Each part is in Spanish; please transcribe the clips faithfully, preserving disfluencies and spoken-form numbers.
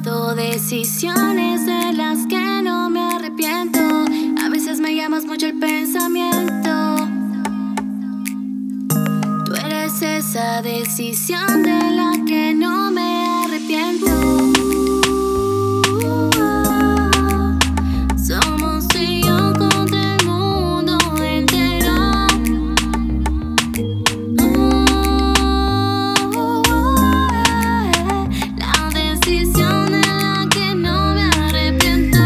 tomado decisiones de las que no me arrepiento. A veces me llamas mucho el pensamiento. Tú eres esa decisión de la que no me arrepiento. Somos tú y yo contra el mundo entero. La decisión de la que no me arrepiento.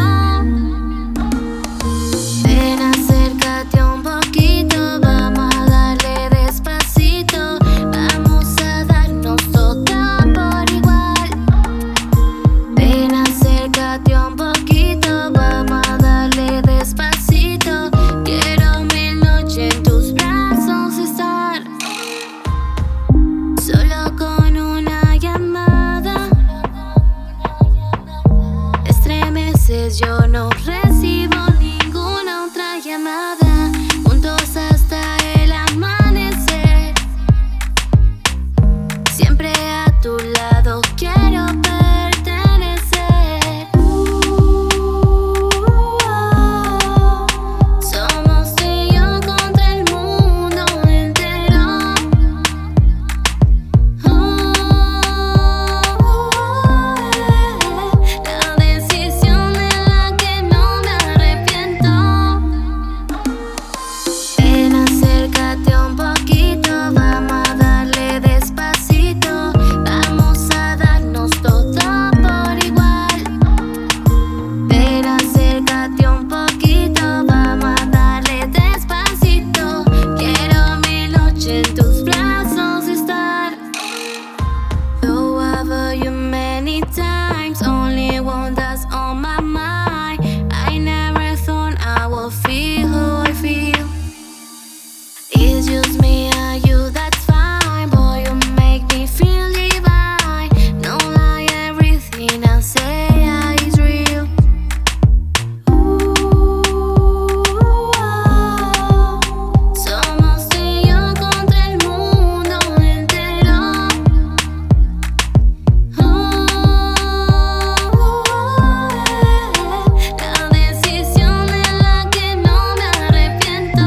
Ven, acércate un poquito, vamos a darle despacito. Vamos a darnos todo por igual. Ven, acércate un poquito, vamos a darle despacito. Quiero mil noches en tus brazos estar. Solo con una llamada estremeces, yo no recibo ninguna otra llamada. Juntos hasta el amanecer, siempre a tu lado quiero pertenecer. Somos tú y yo contra el mundo entero. La decisión de la que no me arrepiento. Ven, acércate un poquito, vamos a darle despacito. Vamos a darnos todo por igual. Ven, acércate un poquito, vamos a darle despacito. Quiero mil noches en tus brazos estar. Though I've heard you many times, only one that's on my mind. I never thought I would feel who I feel. It's just me and you, that's fine. Boy, you make me feel divine. No lie, everything I say is real. Somos tú y yo contra el mundo entero. La decisión de la que no me arrepiento.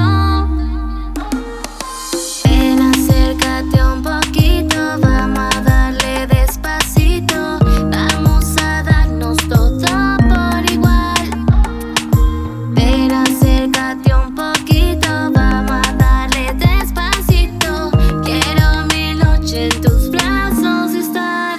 Ven, acércate un poquito, vamos a darle despacito. Vamos a darnos todo por igual. Ven, acércate un poquito, vamos a darle despacito. Quiero mil noches en tus brazos estar.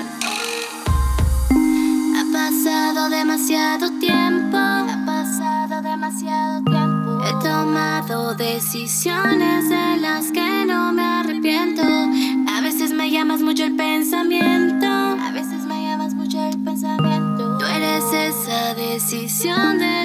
Ha pasado demasiado tiempo, ha pasado demasiado tiempo. He tomado decisiones de las que no me arrepiento. A veces me llamas mucho el pensamiento. A veces me llamas mucho el pensamiento. Tú eres esa decisión de